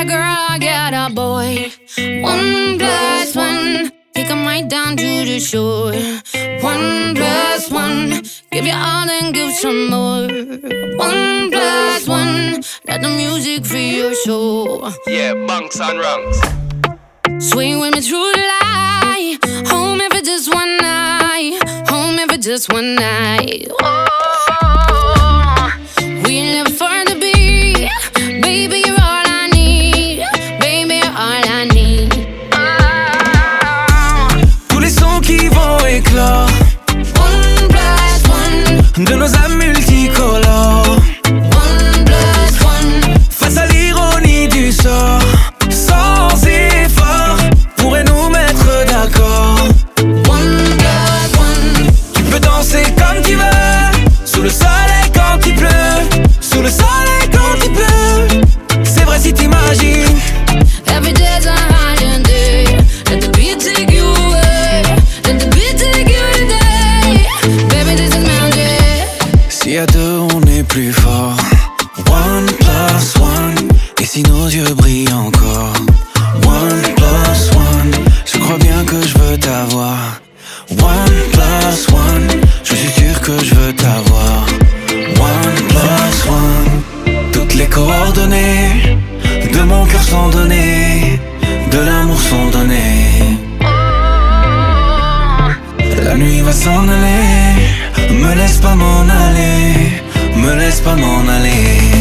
a girl, I got a boy. 1+1, take 'em right down to the shore. 1+1, give you all and give some more. 1+1, let the music free your soul. Yeah, bunks and rungs. Swing with me through the light. Home if it's just one night. Home if it's just one night. Oh, we live for the beat. Baby, you're all I need. Baby, you're all I need. Tous les sons qui vont éclore. 1+1, de nos âmes multicolores. 1+1, Face à l'ironie du sort, sans effort, pourrait nous mettre d'accord. 1+1, Tu peux danser comme tu veux, sous le soleil quand il pleut, sous le soleil quand il pleut. C'est vrai si t'imagines. every day's a holiday. Let the beat take you away. Let the beat take you today. Baby, this is magic. Si à deux on est plus fort. 1+1, et si nos yeux brillent encore. 1+1, je crois bien que je veux t'avoir. 1+1, je suis sûr que je veux t'avoir. 1+1, toutes les coordonnées de mon cœur sont données, de l'amour sont données. La nuit va s'en aller, me laisse pas m'en aller, me laisse pas m'en aller.